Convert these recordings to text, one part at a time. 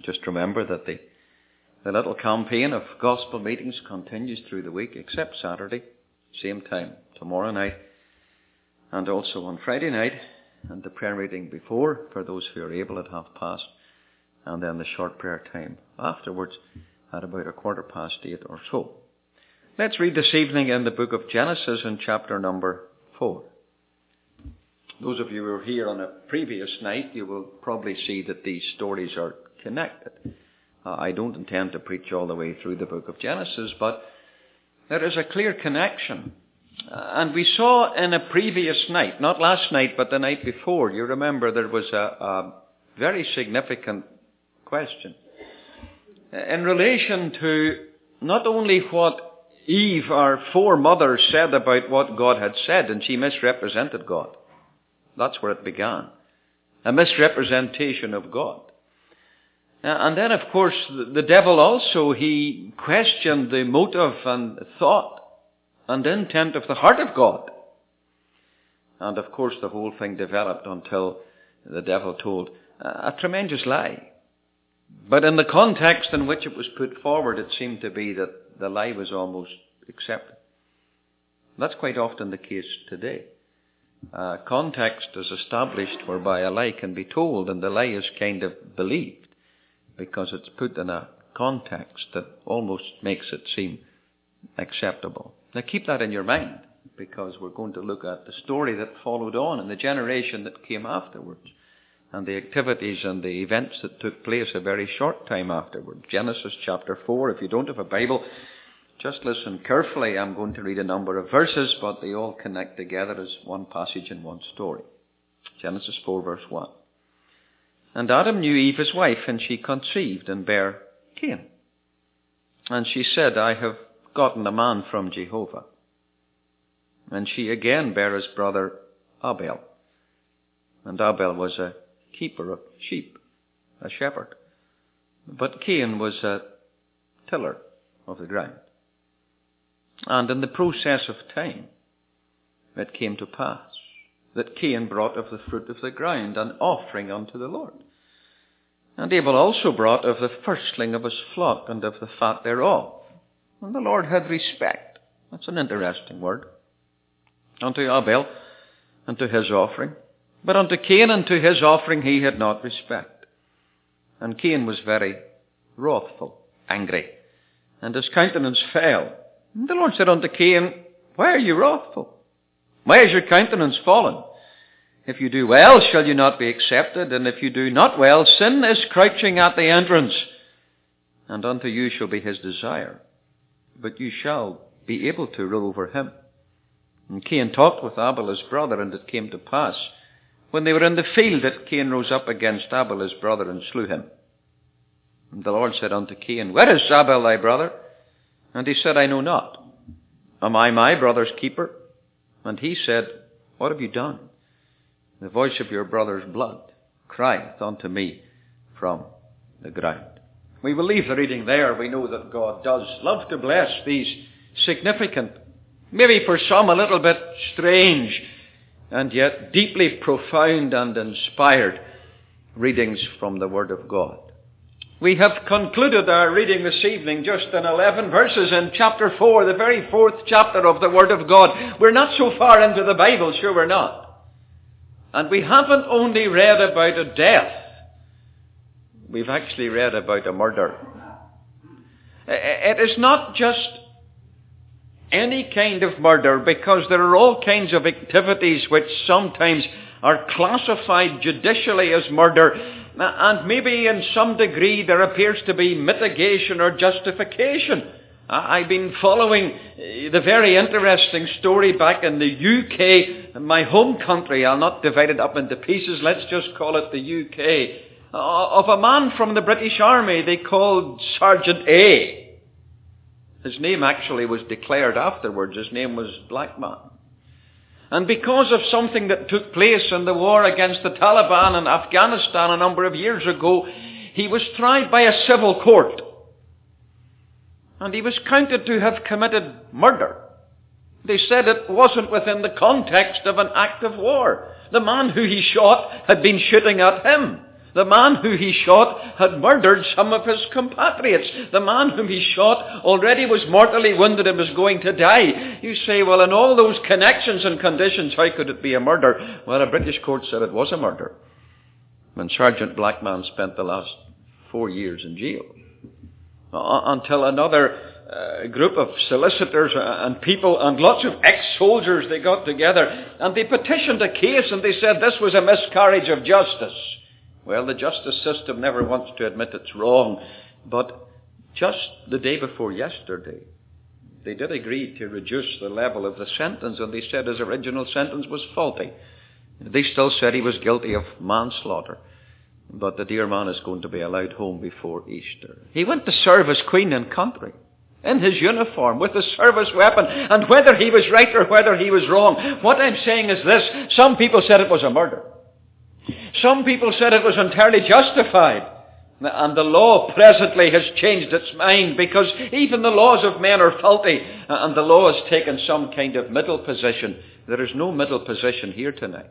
Just remember that the little campaign of gospel meetings continues through the week, except Saturday, same time tomorrow night, and also on Friday night, and the prayer meeting before, for those who are able at 8:30, and then the short prayer time afterwards at about 8:15 or so. Let's read this evening in the book of Genesis in chapter number 4. Those of you who were here on a previous night, you will probably see that these stories are connected. I don't intend to preach all the way through the book of Genesis, but there is a clear connection. And we saw in a previous night, not last night, but the night before, you remember there was a very significant question in relation to not only what Eve, our foremother, said about what God had said, and she misrepresented God. That's where it began. A misrepresentation of God. And then, of course, the devil also, he questioned the motive and thought and intent of the heart of God. And, of course, the whole thing developed until the devil told a tremendous lie. But in the context in which it was put forward, it seemed to be that the lie was almost accepted. That's quite often the case today. Context is established whereby a lie can be told, and the lie is kind of believed, because it's put in a context that almost makes it seem acceptable. Now keep that in your mind, because we're going to look at the story that followed on in the generation that came afterwards, and the activities and the events that took place a very short time afterwards. Genesis chapter 4. If you don't have a Bible, just listen carefully. I'm going to read a number of verses, but they all connect together as one passage and one story. Genesis 4 verse 1. And Adam knew Eve his wife, and she conceived and bare Cain. And she said, I have gotten a man from Jehovah. And she again bare his brother Abel. And Abel was a keeper of sheep, a shepherd. But Cain was a tiller of the ground. And in the process of time, it came to pass that Cain brought of the fruit of the ground an offering unto the Lord. And Abel also brought of the firstling of his flock and of the fat thereof. And the Lord had respect. That's an interesting word. Unto Abel and to his offering. But unto Cain and to his offering he had not respect. And Cain was very wrathful, angry, and his countenance fell. And the Lord said unto Cain, why are you wrathful? Why is your countenance fallen? If you do well, shall you not be accepted? And if you do not well, sin is crouching at the entrance, and unto you shall be his desire. But you shall be able to rule over him. And Cain talked with Abel his brother, and it came to pass, when they were in the field, that Cain rose up against Abel his brother, and slew him. And the Lord said unto Cain, where is Abel thy brother? And he said, I know not. Am I my brother's keeper? And he said, what have you done? The voice of your brother's blood crieth unto me from the ground. We will leave the reading there. We know that God does love to bless these significant, maybe for some a little bit strange, and yet deeply profound and inspired readings from the Word of God. We have concluded our reading this evening just in 11 verses in chapter 4, the very 4th chapter of the Word of God. We're not so far into the Bible, sure we're not. And we haven't only read about a death. We've actually read about a murder. It is not just any kind of murder, because there are all kinds of activities which sometimes are classified judicially as murder, and maybe in some degree there appears to be mitigation or justification. I've been following the very interesting story back in the UK, my home country. I'll not divide it up into pieces, let's just call it the UK, of a man from the British Army they called Sergeant A. His name actually was declared afterwards. His name was Blackman. And because of something that took place in the war against the Taliban in Afghanistan a number of years ago, he was tried by a civil court. And he was counted to have committed murder. They said it wasn't within the context of an act of war. The man who he shot had been shooting at him. The man who he shot had murdered some of his compatriots. The man whom he shot already was mortally wounded and was going to die. You say, well, in all those connections and conditions, how could it be a murder? Well, a British court said it was a murder. When Sergeant Blackman spent the last 4 years in jail. Until another group of solicitors and people and lots of ex-soldiers, they got together and they petitioned a case and they said this was a miscarriage of justice. Well, the justice system never wants to admit it's wrong, but just the day before yesterday, they did agree to reduce the level of the sentence, and they said his original sentence was faulty. They still said he was guilty of manslaughter. But the dear man is going to be allowed home before Easter. He went to serve his Queen and country in his uniform with a service weapon. And whether he was right or whether he was wrong, what I'm saying is this. Some people said it was a murder. Some people said it was entirely justified. And the law presently has changed its mind, because even the laws of men are faulty. And the law has taken some kind of middle position. There is no middle position here tonight.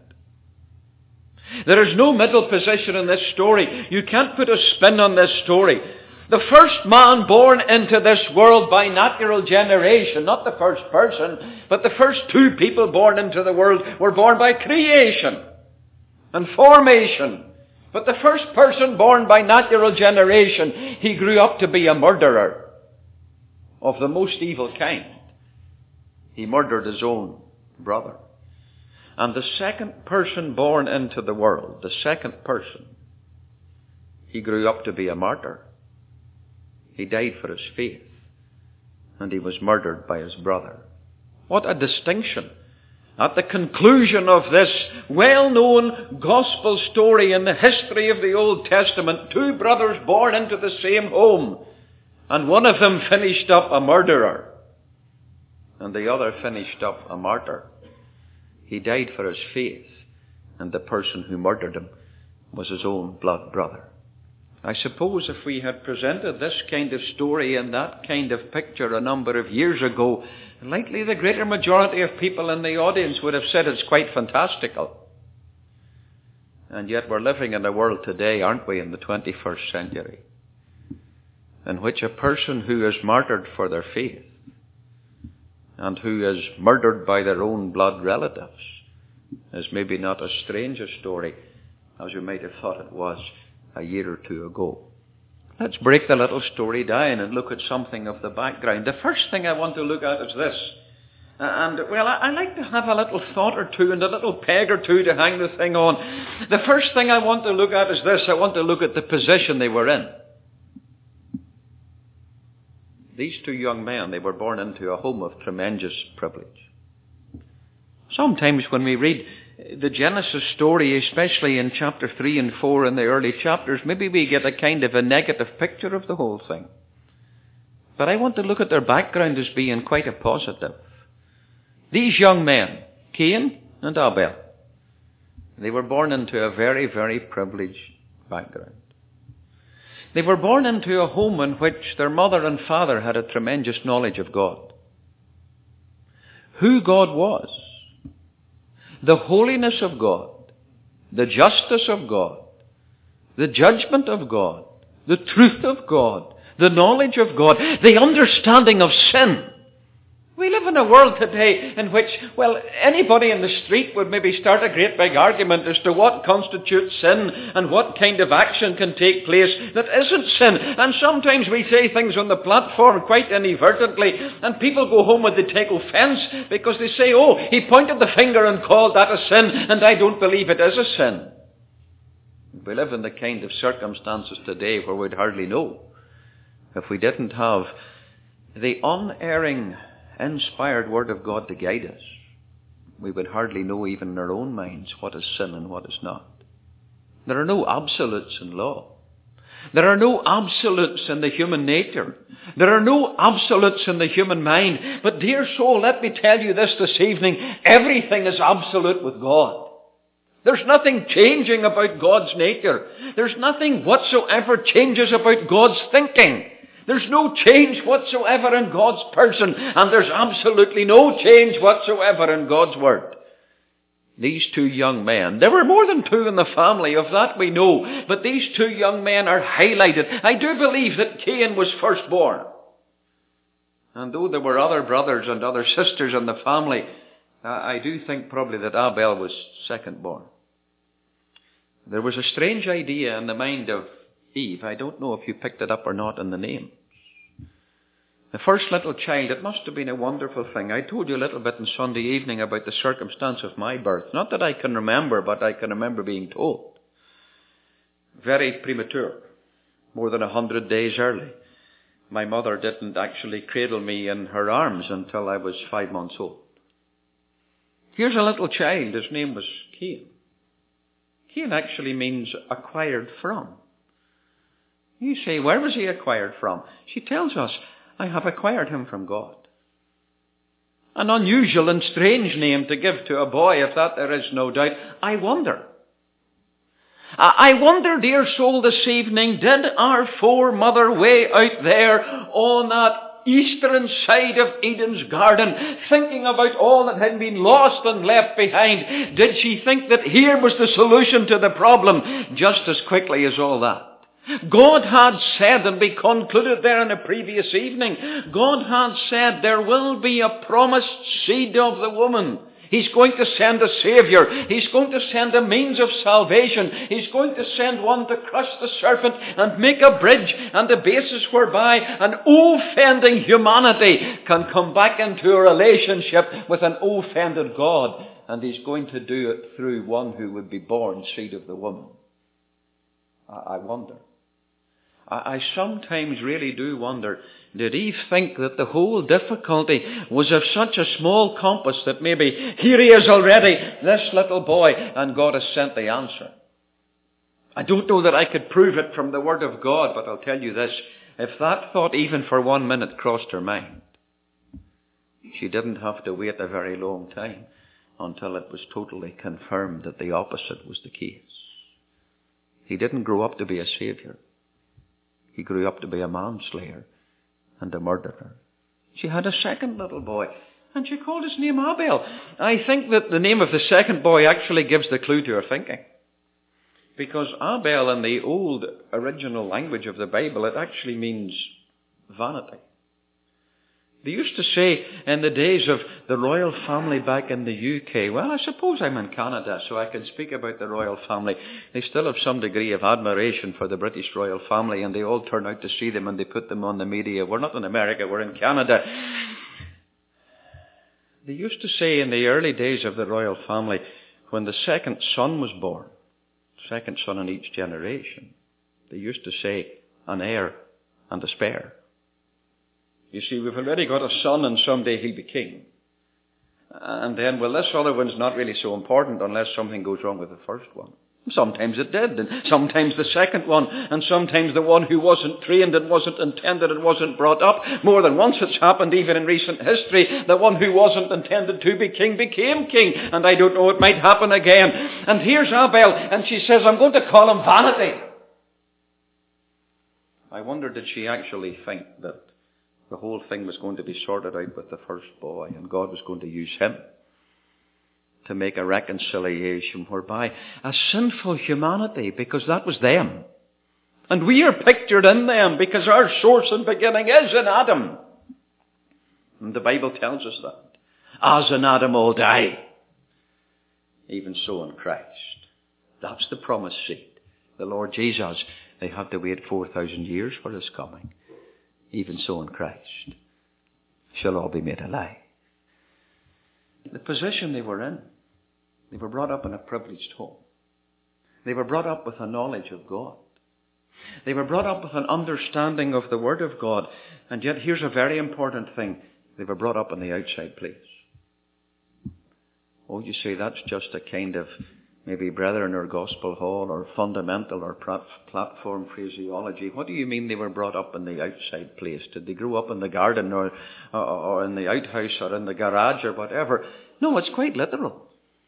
There is no middle position in this story. You can't put a spin on this story. The first man born into this world by natural generation, not the first person, but the first two people born into the world were born by creation and formation. But the first person born by natural generation, he grew up to be a murderer of the most evil kind. He murdered his own brother. And the second person born into the world, the second person, he grew up to be a martyr. He died for his faith. And he was murdered by his brother. What a distinction. At the conclusion of this well-known gospel story in the history of the Old Testament, two brothers born into the same home. And one of them finished up a murderer. And the other finished up a martyr. He died for his faith, and the person who murdered him was his own blood brother. I suppose if we had presented this kind of story and that kind of picture a number of years ago, likely the greater majority of people in the audience would have said it's quite fantastical. And yet we're living in a world today, aren't we, in the 21st century, in which a person who is martyred for their faith and who is murdered by their own blood relatives is maybe not as strange a story as you might have thought it was a year or two ago. Let's break the little story down and look at something of the background. The first thing I want to look at is this. And, well, I like to have a little thought or two and a little peg or two to hang the thing on. The first thing I want to look at is this. I want to look at the position they were in. These two young men, they were born into a home of tremendous privilege. Sometimes when we read the Genesis story, especially in chapter 3 and 4 in the early chapters, maybe we get a kind of a negative picture of the whole thing. But I want to look at their background as being quite a positive. These young men, Cain and Abel, they were born into a very, very privileged background. They were born into a home in which their mother and father had a tremendous knowledge of God. Who God was, the holiness of God, the justice of God, the judgment of God, the truth of God, the knowledge of God, the understanding of sin. We live in a world today in which, well, anybody in the street would maybe start a great big argument as to what constitutes sin and what kind of action can take place that isn't sin. And sometimes we say things on the platform quite inadvertently, and people go home and they take offense because they say, oh, he pointed the finger and called that a sin, and I don't believe it is a sin. We live in the kind of circumstances today where we'd hardly know if we didn't have the unerring inspired word of God to guide us. We would hardly know even in our own minds what is sin and what is not. There are no absolutes in law. There are no absolutes in the human nature. There are no absolutes in the human mind. But dear soul, let me tell you this evening, everything is absolute with God. There's nothing changing about God's nature. There's nothing whatsoever changes about God's thinking. There's no change whatsoever in God's person, and there's absolutely no change whatsoever in God's word. These two young men, there were more than two in the family, of that we know, but these two young men are highlighted. I do believe that Cain was firstborn. And though there were other brothers and other sisters in the family, I do think probably that Abel was secondborn. There was a strange idea in the mind of Eve. I don't know if you picked it up or not in the names. The first little child, it must have been a wonderful thing. I told you a little bit on Sunday evening about the circumstance of my birth. Not that I can remember, but I can remember being told. Very premature. More than 100 days early. My mother didn't actually cradle me in her arms until I was 5 months old. Here's a little child. His name was Cain. Cain actually means acquired from. You say, where was he acquired from? She tells us, I have acquired him from God. An unusual and strange name to give to a boy, if that there is no doubt. I wonder, dear soul, this evening, did our foremother way out there on that eastern side of Eden's garden, thinking about all that had been lost and left behind, did she think that here was the solution to the problem just as quickly as all that? God had said, and we concluded there in the previous evening, God had said there will be a promised seed of the woman. He's going to send a Saviour. He's going to send a means of salvation. He's going to send one to crush the serpent and make a bridge and a basis whereby an offending humanity can come back into a relationship with an offended God. And he's going to do it through one who would be born seed of the woman. I wonder. I sometimes really do wonder, did Eve think that the whole difficulty was of such a small compass that maybe here he is already, this little boy, and God has sent the answer? I don't know that I could prove it from the Word of God, but I'll tell you this, if that thought even for 1 minute crossed her mind, she didn't have to wait a very long time until it was totally confirmed that the opposite was the case. He didn't grow up to be a saviour. He grew up to be a manslayer and a murderer. She had a second little boy, and she called his name Abel. I think that the name of the second boy actually gives the clue to her thinking. Because Abel, in the old original language of the Bible, it actually means vanity. They used to say in the days of the royal family back in the UK, well, I suppose I'm in Canada, so I can speak about the royal family. They still have some degree of admiration for the British royal family, and they all turn out to see them and they put them on the media. We're not in America, we're in Canada. They used to say in the early days of the royal family, when the second son was born, second son in each generation, they used to say an heir and a spare. You see, we've already got a son and someday he'll be king. And then, well, this other one's not really so important unless something goes wrong with the first one. Sometimes it did, and sometimes the second one, and sometimes the one who wasn't trained and wasn't intended and wasn't brought up. More than once it's happened, even in recent history, the one who wasn't intended to be king became king. And I don't know, it might happen again. And here's Abel, and she says, I'm going to call him Vanity. I wonder, did she actually think that the whole thing was going to be sorted out with the first boy, and God was going to use him to make a reconciliation whereby a sinful humanity, because that was them, and we are pictured in them because our source and beginning is in Adam. And the Bible tells us that. As in Adam all die, even so in Christ. That's the promised seed. The Lord Jesus, they had to wait 4,000 years for his coming. Even so in Christ shall all be made alive. The position they were in, they were brought up in a privileged home. They were brought up with a knowledge of God. They were brought up with an understanding of the Word of God. And yet here's a very important thing. They were brought up in the outside place. Oh, you say that's just a kind of maybe Brethren or Gospel Hall or fundamental or platform phraseology. What do you mean they were brought up in the outside place? Did they grow up in the garden or in the outhouse or in the garage or whatever? No, it's quite literal.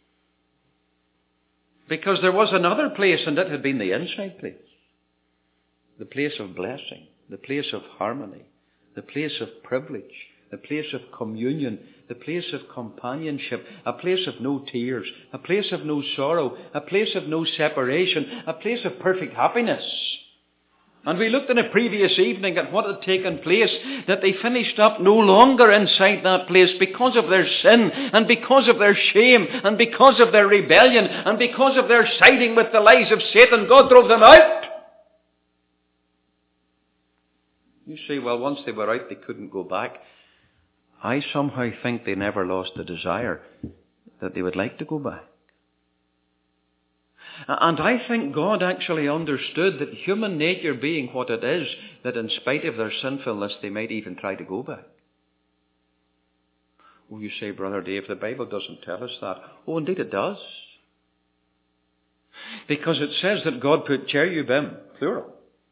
Because there was another place, and it had been the inside place. The place of blessing, the place of harmony, the place of privilege, the place of communion, the place of companionship, a place of no tears, a place of no sorrow, a place of no separation, a place of perfect happiness. And we looked in a previous evening at what had taken place, that they finished up no longer inside that place because of their sin, and because of their shame, and because of their rebellion, and because of their siding with the lies of Satan. God drove them out. You say, well, once they were out, they couldn't go back. I somehow think they never lost the desire that they would like to go back. And I think God actually understood that human nature being what it is, that in spite of their sinfulness, they might even try to go back. Oh, you say, Brother Dave, the Bible doesn't tell us that. Oh, indeed it does. Because it says that God put cherubim, plural,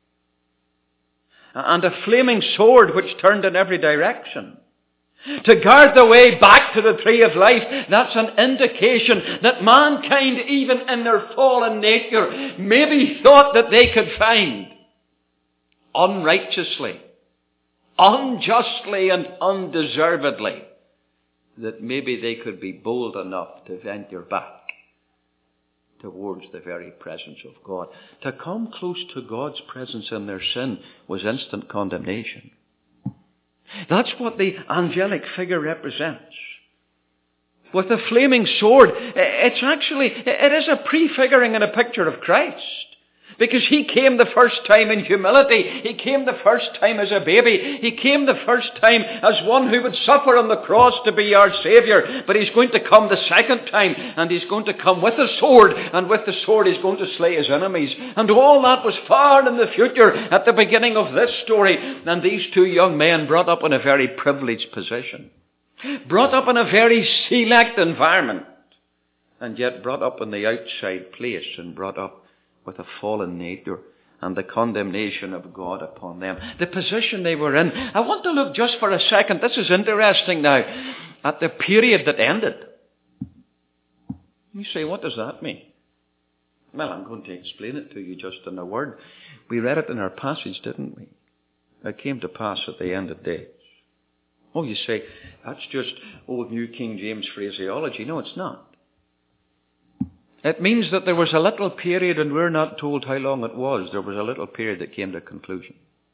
and a flaming sword which turned in every direction, to guard the way back to the tree of life. That's an indication that mankind, even in their fallen nature, maybe thought that they could find unrighteously, unjustly, and undeservedly, that maybe they could be bold enough to venture back towards the very presence of God. To come close to God's presence in their sin was instant condemnation. That's what the angelic figure represents. With the flaming sword, it is a prefiguring and a picture of Christ. Because he came the first time in humility. He came the first time as a baby. He came the first time as one who would suffer on the cross to be our Saviour. But he's going to come the second time, and he's going to come with a sword, and with the sword he's going to slay his enemies. And all that was far in the future at the beginning of this story. And these two young men, brought up in a very privileged position, brought up in a very select environment, and yet brought up in the outside place, and brought up with a fallen nature and the condemnation of God upon them. The position they were in. I want to look just for a second, this is interesting now, at the period that ended. You say, what does that mean? Well, I'm going to explain it to you just in a word. We read it in our passage, didn't we? It came to pass at the end of days. Oh, you say, that's just old New King James phraseology. No, it's not. It means that there was a little period, and we're not told how long it was. There was a little period that came to conclusion.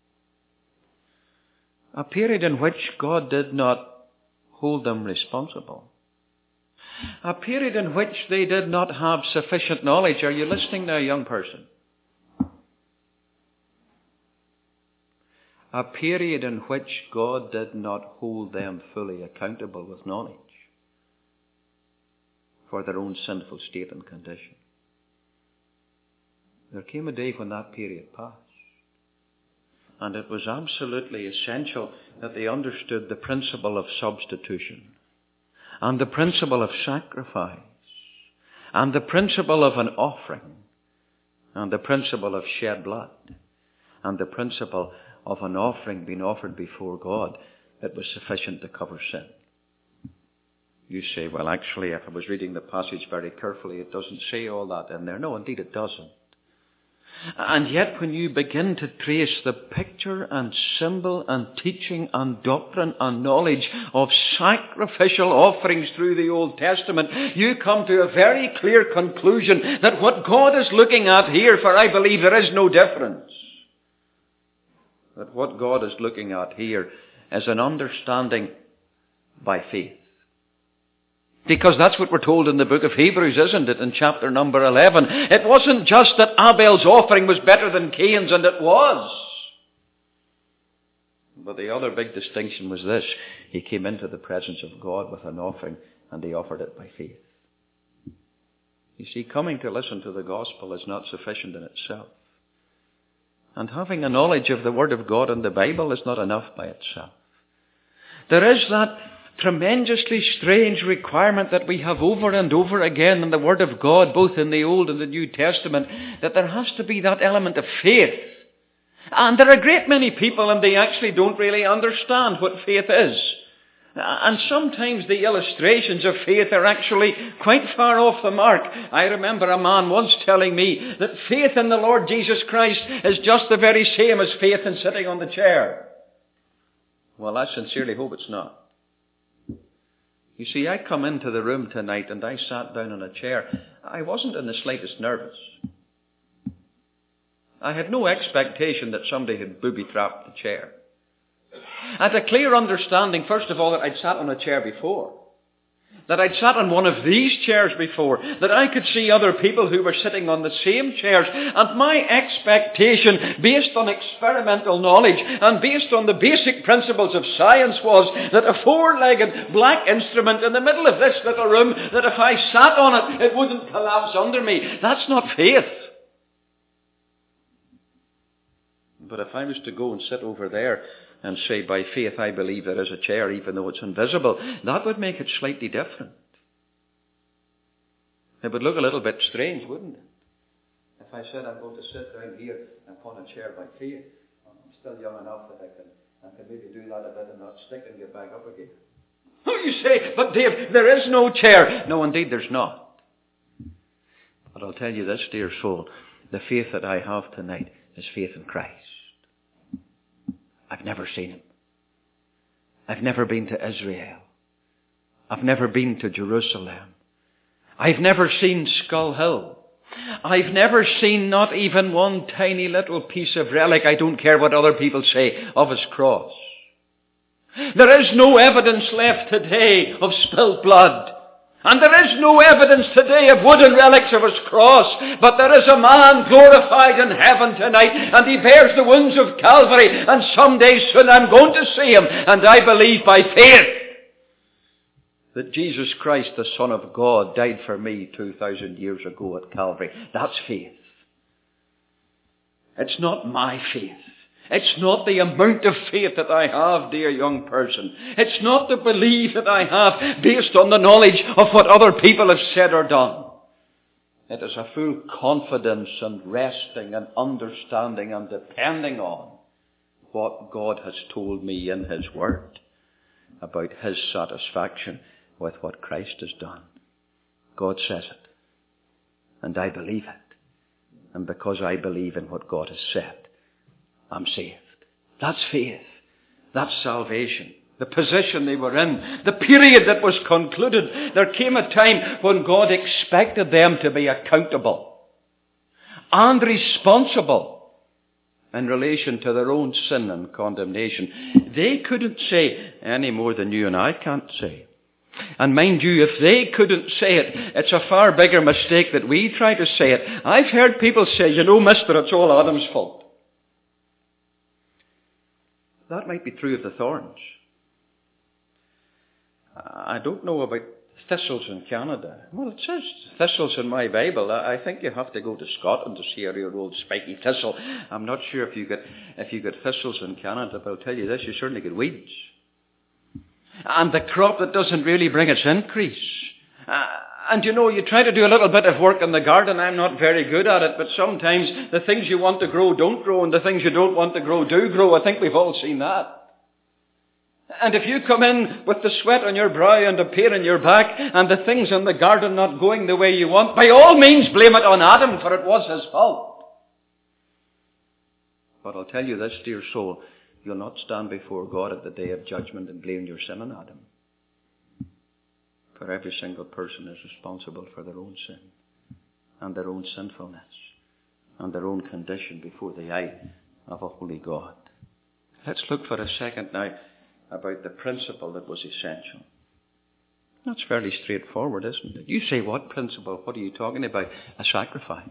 A period in which God did not hold them responsible. A period in which they did not have sufficient knowledge. Are you listening now, young person? A period in which God did not hold them fully accountable with knowledge for their own sinful state and condition. There came a day when that period passed. And it was absolutely essential that they understood the principle of substitution, and the principle of sacrifice, and the principle of an offering, and the principle of shed blood, and the principle of an offering being offered before God that was sufficient to cover sin. You say, well, actually, if I was reading the passage very carefully, it doesn't say all that in there. No, indeed it doesn't. And yet when you begin to trace the picture and symbol and teaching and doctrine and knowledge of sacrificial offerings through the Old Testament, you come to a very clear conclusion that what God is looking at here, for I believe there is no difference, that what God is looking at here is an understanding by faith. Because that's what we're told in the book of Hebrews, isn't it? In chapter number 11. It wasn't just that Abel's offering was better than Cain's, and it was. But the other big distinction was this. He came into the presence of God with an offering, and he offered it by faith. You see, coming to listen to the gospel is not sufficient in itself. And having a knowledge of the Word of God and the Bible is not enough by itself. There is that tremendously strange requirement that we have over and over again in the Word of God, both in the Old and the New Testament, that there has to be that element of faith. And there are a great many people, and they actually don't really understand what faith is. And sometimes the illustrations of faith are actually quite far off the mark. I remember a man once telling me that faith in the Lord Jesus Christ is just the very same as faith in sitting on the chair. Well, I sincerely hope it's not. You see, I come into the room tonight and I sat down in a chair. I wasn't in the slightest nervous. I had no expectation that somebody had booby-trapped the chair. I had a clear understanding, first of all, that I'd sat on a chair before. That I'd sat on one of these chairs before. That I could see other people who were sitting on the same chairs. And my expectation, based on experimental knowledge and based on the basic principles of science, was that a four-legged black instrument in the middle of this little room, that if I sat on it, it wouldn't collapse under me. That's not faith. But if I was to go and sit over there and say, by faith I believe there is a chair even though it's invisible, that would make it slightly different. It would look a little bit strange, wouldn't it? If I said I'm going to sit down here upon a chair by faith, I'm still young enough that I can maybe do that a bit and not stick and get back up again. Oh, you say, but Dave, there is no chair. No, indeed there's not. But I'll tell you this, dear soul, the faith that I have tonight is faith in Christ. I've never seen him. I've never been to Israel. I've never been to Jerusalem. I've never seen Skull Hill. I've never seen not even one tiny little piece of relic, I don't care what other people say, of his cross. There is no evidence left today of spilled blood. And there is no evidence today of wooden relics of his cross, but there is a man glorified in heaven tonight, and he bears the wounds of Calvary, and someday soon I'm going to see him, and I believe by faith that Jesus Christ, the Son of God, died for me 2,000 years ago at Calvary. That's faith. It's not my faith. It's not the amount of faith that I have, dear young person. It's not the belief that I have based on the knowledge of what other people have said or done. It is a full confidence and resting and understanding and depending on what God has told me in his word about his satisfaction with what Christ has done. God says it, and I believe it. And because I believe in what God has said, I'm saved. That's faith. That's salvation. The position they were in, the period that was concluded, there came a time when God expected them to be accountable and responsible in relation to their own sin and condemnation. They couldn't say any more than you and I can't say. And mind you, if they couldn't say it, it's a far bigger mistake that we try to say it. I've heard people say, you know, mister, it's all Adam's fault. That might be true of the thorns. I don't know about thistles in Canada. Well, it says thistles in my Bible. I think you have to go to Scotland to see a real old spiky thistle. I'm not sure if you get thistles in Canada, but I'll tell you this, you certainly get weeds. And the crop that doesn't really bring its increase. And you know, you try to do a little bit of work in the garden. I'm not very good at it, but sometimes the things you want to grow don't grow, and the things you don't want to grow do grow. I think we've all seen that. And if you come in with the sweat on your brow and the pain in your back, and the things in the garden not going the way you want, by all means blame it on Adam, for it was his fault. But I'll tell you this, dear soul, you'll not stand before God at the day of judgment and blame your sin on Adam. For every single person is responsible for their own sin and their own sinfulness and their own condition before the eye of a holy God. Let's look for a second now about the principle that was essential. That's fairly straightforward, isn't it? You say, what principle? What are you talking about? A sacrifice,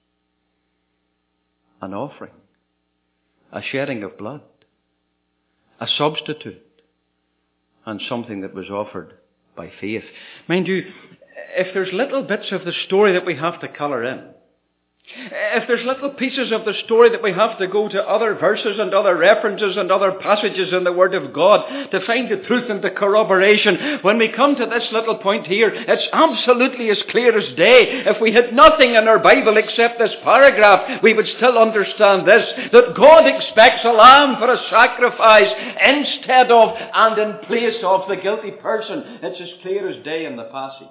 an offering, a shedding of blood, a substitute, and something that was offered by faith. Mind you, if there's little bits of the story that we have to colour in, if there's little pieces of the story that we have to go to other verses and other references and other passages in the Word of God to find the truth and the corroboration, when we come to this little point here, it's absolutely as clear as day. If we had nothing in our Bible except this paragraph, we would still understand this, that God expects a lamb for a sacrifice instead of and in place of the guilty person. It's as clear as day in the passage.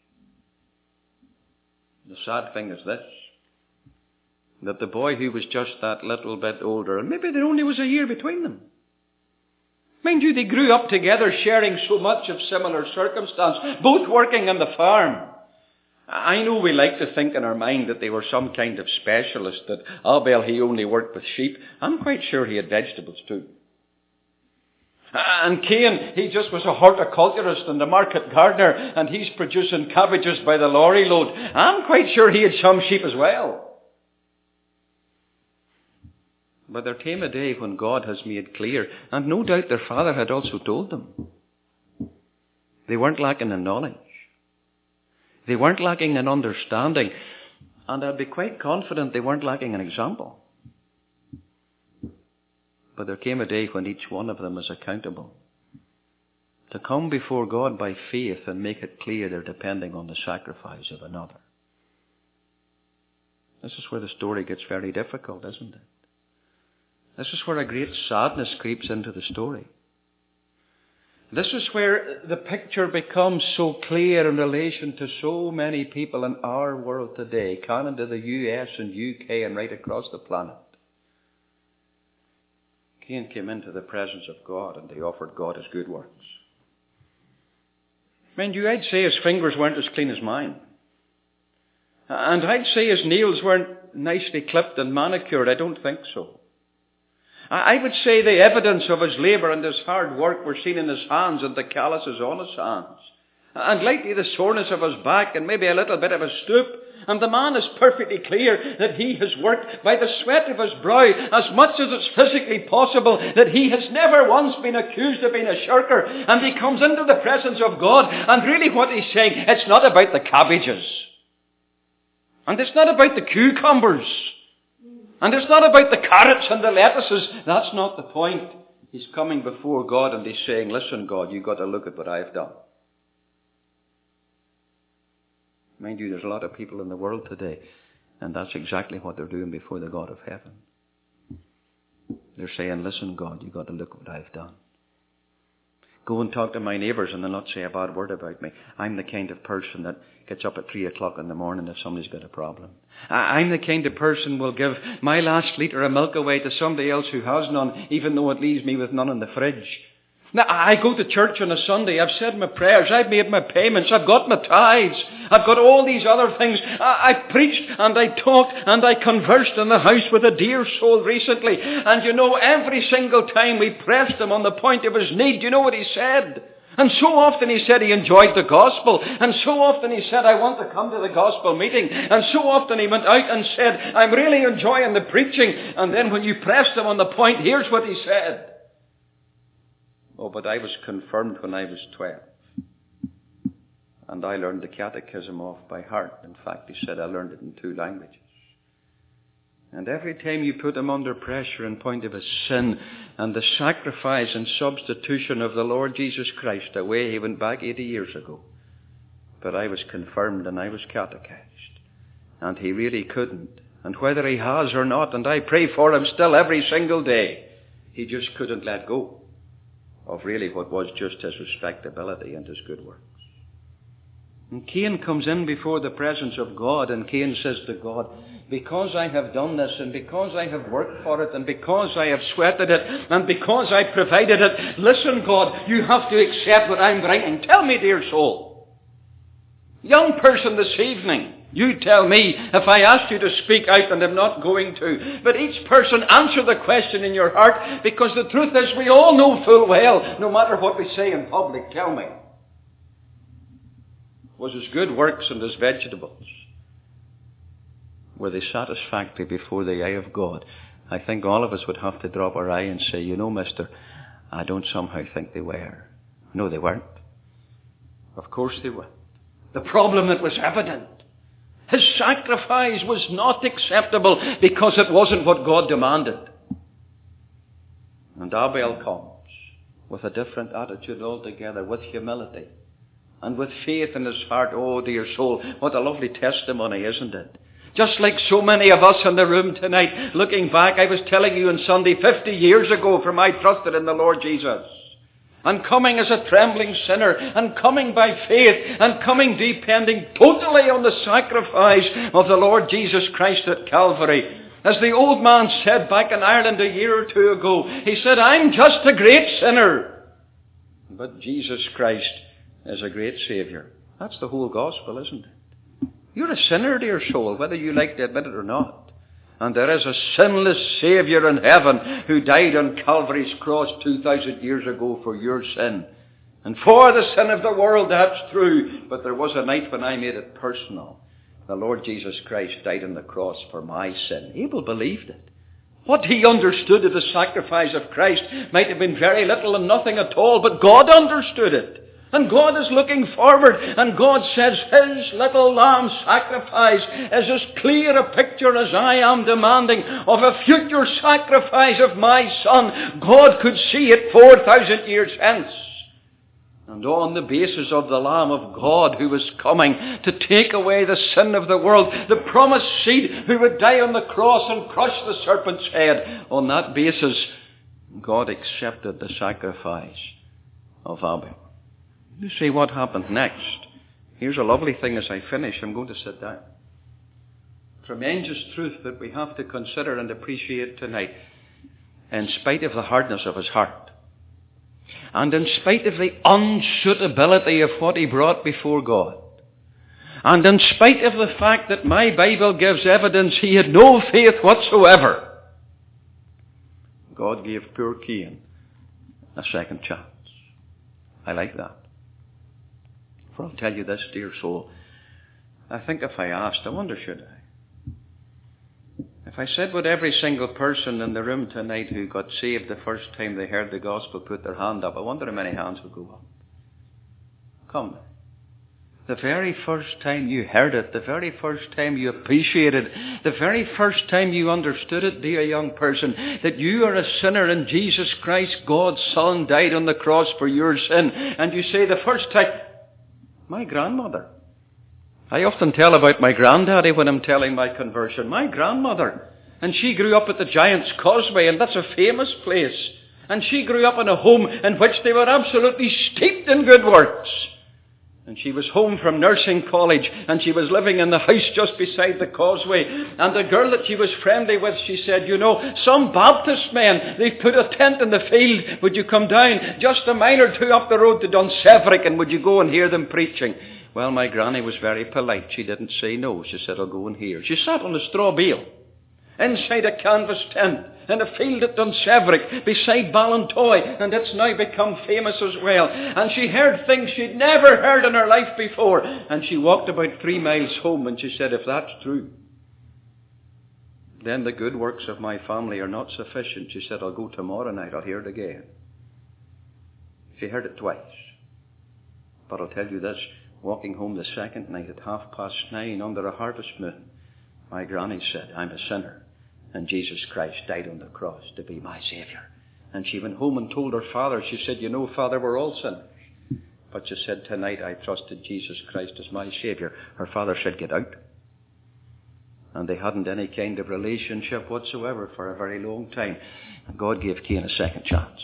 The sad thing is this, that the boy who was just that little bit older, and maybe there only was a year between them, Mind you, they grew up together, sharing so much of similar circumstance, both working on the farm. I know we like to think in our mind that they were some kind of specialist, that Abel, he only worked with sheep. I'm quite sure he had vegetables too. And Cain, he just was a horticulturist and a market gardener, and he's producing cabbages by the lorry load. I'm quite sure he had some sheep as well. But there came a day when God has made clear, and no doubt their father had also told them, they weren't lacking in knowledge. They weren't lacking in understanding. And I'd be quite confident they weren't lacking in example. But there came a day when each one of them was accountable to come before God by faith and make it clear they're depending on the sacrifice of another. This is where the story gets very difficult, isn't it? This is where a great sadness creeps into the story. This is where the picture becomes so clear in relation to so many people in our world today, Canada, the US and UK and right across the planet. Cain came into the presence of God and they offered God his good works. Mind you, I'd say his fingers weren't as clean as mine. And I'd say his nails weren't nicely clipped and manicured. I don't think so. I would say the evidence of his labour and his hard work were seen in his hands and the calluses on his hands. And likely the soreness of his back and maybe a little bit of a stoop. And the man is perfectly clear that he has worked by the sweat of his brow as much as it's physically possible, that he has never once been accused of being a shirker. And he comes into the presence of God, and really what he's saying, it's not about the cabbages. And it's not about the cucumbers. And it's not about the carrots and the lettuces. That's not the point. He's coming before God and he's saying, listen, God, you've got to look at what I've done. Mind you, there's a lot of people in the world today, and that's exactly what they're doing before the God of heaven. They're saying, listen, God, you've got to look at what I've done. Go and talk to my neighbours and they'll not say a bad word about me. I'm the kind of person that gets up at 3 o'clock in the morning if somebody's got a problem. I'm the kind of person who will give my last litre of milk away to somebody else who has none, even though it leaves me with none in the fridge. Now, I go to church on a Sunday, I've said my prayers, I've made my payments, I've got my tithes, I've got all these other things. I preached and I talked and I conversed in the house with a dear soul recently. And you know, every single time we pressed him on the point of his need, you know what he said? And so often he said he enjoyed the gospel. And so often he said, I want to come to the gospel meeting. And so often he went out and said, I'm really enjoying the preaching. And then when you pressed him on the point, here's what he said. Oh, but I was confirmed when I was 12. And I learned the catechism off by heart. In fact, he said I learned it in 2 languages. And every time you put him under pressure in point of his sin and the sacrifice and substitution of the Lord Jesus Christ, away he went back 80 years ago. But I was confirmed and I was catechized. And he really couldn't. And whether he has or not, and I pray for him still every single day, he just couldn't let go of really what was just his respectability and his good works. And Cain comes in before the presence of God, and Cain says to God, because I have done this, and because I have worked for it, and because I have sweated it, and because I provided it, listen, God, you have to accept what I'm bringing. Tell me, dear soul. Young person this evening, you tell me if I asked you to speak out, and I'm not going to. But each person answer the question in your heart, because the truth is we all know full well, no matter what we say in public, tell me. Was his good works and his vegetables, were they satisfactory before the eye of God? I think all of us would have to drop our eye and say, you know, mister, I don't somehow think they were. No, they weren't. Of course they weren't. The problem that was evident. His sacrifice was not acceptable because it wasn't what God demanded. And Abel comes with a different attitude altogether, with humility and with faith in his heart. Oh, dear soul, what a lovely testimony, isn't it? Just like so many of us in the room tonight, looking back, I was telling you on Sunday 50 years ago from I trusted in the Lord Jesus. And coming as a trembling sinner, and coming by faith, and coming depending totally on the sacrifice of the Lord Jesus Christ at Calvary. As the old man said back in Ireland a year or 2 ago, he said, I'm just a great sinner. But Jesus Christ is a great Saviour. That's the whole gospel, isn't it? You're a sinner, dear soul, whether you like to admit it or not. And there is a sinless Saviour in heaven who died on Calvary's cross 2,000 years ago for your sin. And for the sin of the world, that's true. But there was a night when I made it personal. The Lord Jesus Christ died on the cross for my sin. Abel believed it. What he understood of the sacrifice of Christ might have been very little and nothing at all, but God understood it. And God is looking forward, and God says his little lamb sacrifice is as clear a picture as I am demanding of a future sacrifice of my Son. God could see it 4,000 years hence. And on the basis of the Lamb of God who was coming to take away the sin of the world, the promised seed who would die on the cross and crush the serpent's head, on that basis, God accepted the sacrifice of Abel. You see what happened next. Here's a lovely thing as I finish. I'm going to sit down. Tremendous truth that we have to consider and appreciate tonight, in spite of the hardness of his heart. And in spite of the unsuitability of what he brought before God. And in spite of the fact that my Bible gives evidence he had no faith whatsoever, God gave poor Cain a second chance. I like that. For I'll tell you this, dear soul, I think if I asked, I wonder should I? If I said, would every single person in the room tonight who got saved the first time they heard the gospel put their hand up, I wonder how many hands would go up. Come. The very first time you heard it, the very first time you appreciated it, the very first time you understood it, dear young person, that you are a sinner and Jesus Christ, God's Son, died on the cross for your sin. And you say the first time, my grandmother. I often tell about my granddaddy when I'm telling my conversion. My grandmother. And she grew up at the Giant's Causeway, and that's a famous place. And she grew up in a home in which they were absolutely steeped in good works. And she was home from nursing college, and she was living in the house just beside the causeway. And the girl that she was friendly with, she said, you know, some Baptist men, they've put a tent in the field. Would you come down just a mile or two up the road to Dunseverick, and would you go and hear them preaching? Well, my granny was very polite. She didn't say no. She said, I'll go and hear. She sat on a straw bale inside a canvas tent in a field at Dunseverick beside Ballintoy, and it's now become famous as well. And she heard things she'd never heard in her life before. And she walked about 3 miles home, and she said, if that's true, then the good works of my family are not sufficient. She said, I'll go tomorrow night. I'll hear it again. She heard it twice. But I'll tell you this, walking home the second night at 9:30 under a harvest moon, my granny said, I'm a sinner, and Jesus Christ died on the cross to be my Saviour. And she went home and told her father, she said, you know, Father, we're all sinners. But she said, tonight I trusted Jesus Christ as my Saviour. Her father said, get out. And they hadn't any kind of relationship whatsoever for a very long time. And God gave Cain a second chance.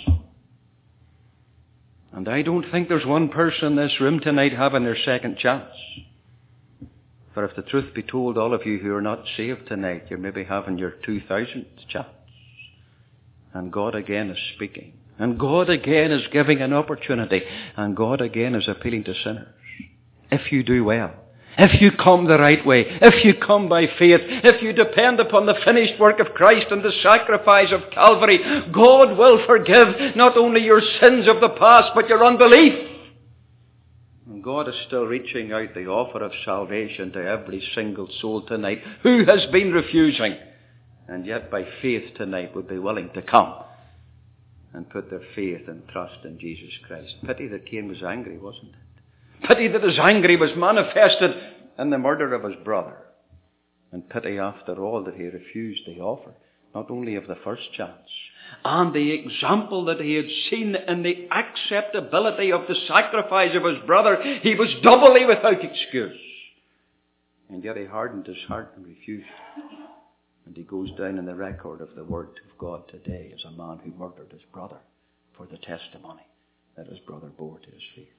And I don't think there's one person in this room tonight having their second chance. For if the truth be told, all of you who are not saved tonight, you're maybe having your 2000th chance. And God again is speaking. And God again is giving an opportunity. And God again is appealing to sinners. If you do well, if you come the right way, if you come by faith, if you depend upon the finished work of Christ and the sacrifice of Calvary, God will forgive not only your sins of the past, but your unbelief. And God is still reaching out the offer of salvation to every single soul tonight who has been refusing, and yet by faith tonight would be willing to come and put their faith and trust in Jesus Christ. Pity that Cain was angry, wasn't it? Pity that his anger was manifested in the murder of his brother. And pity after all that he refused the offer, not only of the first chance, and the example that he had seen in the acceptability of the sacrifice of his brother. He was doubly without excuse. And yet he hardened his heart and refused. And he goes down in the record of the word of God today as a man who murdered his brother for the testimony that his brother bore to his faith.